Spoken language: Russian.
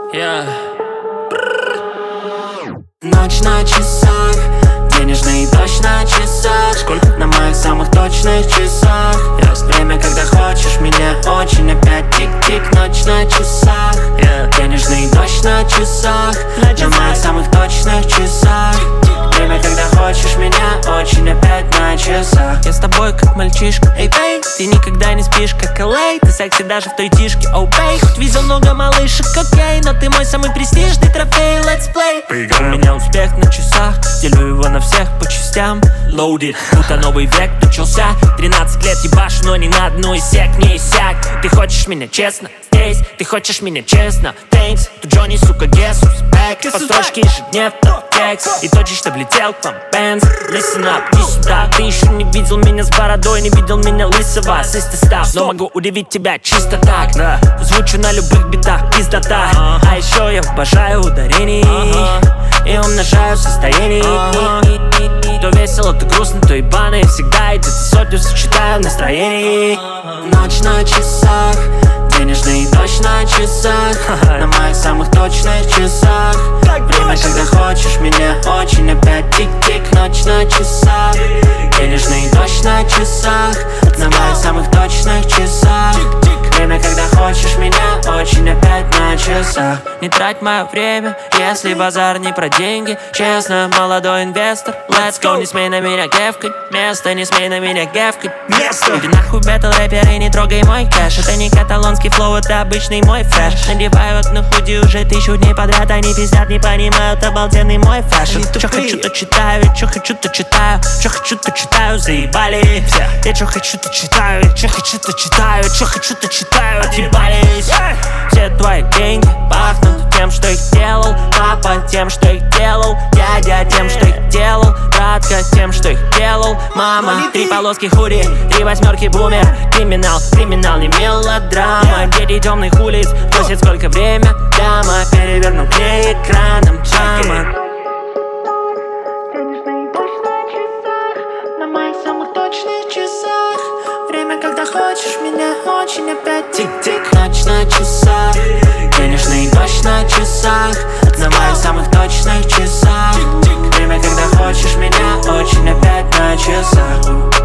Ночь на часах, денежный дождь на часах. Сколько? На моих самых точных часах. Время, когда хочешь меня очень. Опять тик-тик, ночь на часах. Денежный дождь на часах. На моих самых точных часах. Время, когда хочешь меня очень. Опять на часах. Я с тобой как мальчишка, эй, бей. Ты никогда не спишь, как LA. Ты секси даже в той тишке, оу, бей. Хоть видел много малышек, окей, но ты мой самый престижный трофей, let's play. У меня успех на часах, делю его на всех по частям. Loaded, будто новый век начался. 13 лет ебашь, но ни на одну из сек не иссяк. Ты хочешь меня честно? Здесь ты хочешь меня честно? Thanks, to Johnny, сука, guess who's back. По строчке ежедневно текст. И точечно влетел к вам Benz. Listen up, иди сюда. Ты еще не видел меня с бородой, не видел меня лысого. Состав, но могу удивить тебя чисто так. Звучу на любых битах, пиздота. А еще я обожаю ударений и умножаю состояние. То весело, то грустно, то ебано. И всегда эти сотню сочетаю в настроении. Ночь на часах, денежный дождь на часах. На моих самых точных часах. Время, когда хочешь меня очень. Опять тик-тик, ночь на часах. Денежный дождь на часах. На моих самых точных часах. Время, когда хочешь меня очень. Опять на часах. Не трать мое время, если базар не про деньги. Честно, молодой инвестор, let's go. Не смей на меня гевкать место, не смей на меня гевкать место. Иди нахуй, бэтл рэпер, и не трогай мой кэш. Это не каталонский флоу, это обычный мой фрэш. Надевают на худи уже 1000 дней подряд. Они пиздят, не понимают обалденный мой фэшн. Чё хочу, то читаю, чё хочу, то читаю. Чё хочу, то читаю, заебали. Я чё хочу, то читаю, чё хочу, то читаю. Чё хочу, то читаю, отъебались. Все твои деньги пахнут тем, что их делал папа, тем, что их делал дядя, тем, что их делал братка, тем, что их делал мама. 3 полоски худи, 3 восьмерки бумер. Криминал, криминал, не мелодрама. Дети темных улиц просят, сколько время дама. Переверну к ней экраном джама. Денежный дождь на часах. На моих самых точных часах. Время, когда хочешь меня очень. Опять тик-тик, ночь на часах. Денежный дождь на часах. На моих самых точных часах. Время, когда хочешь меня очень. Опять на часах.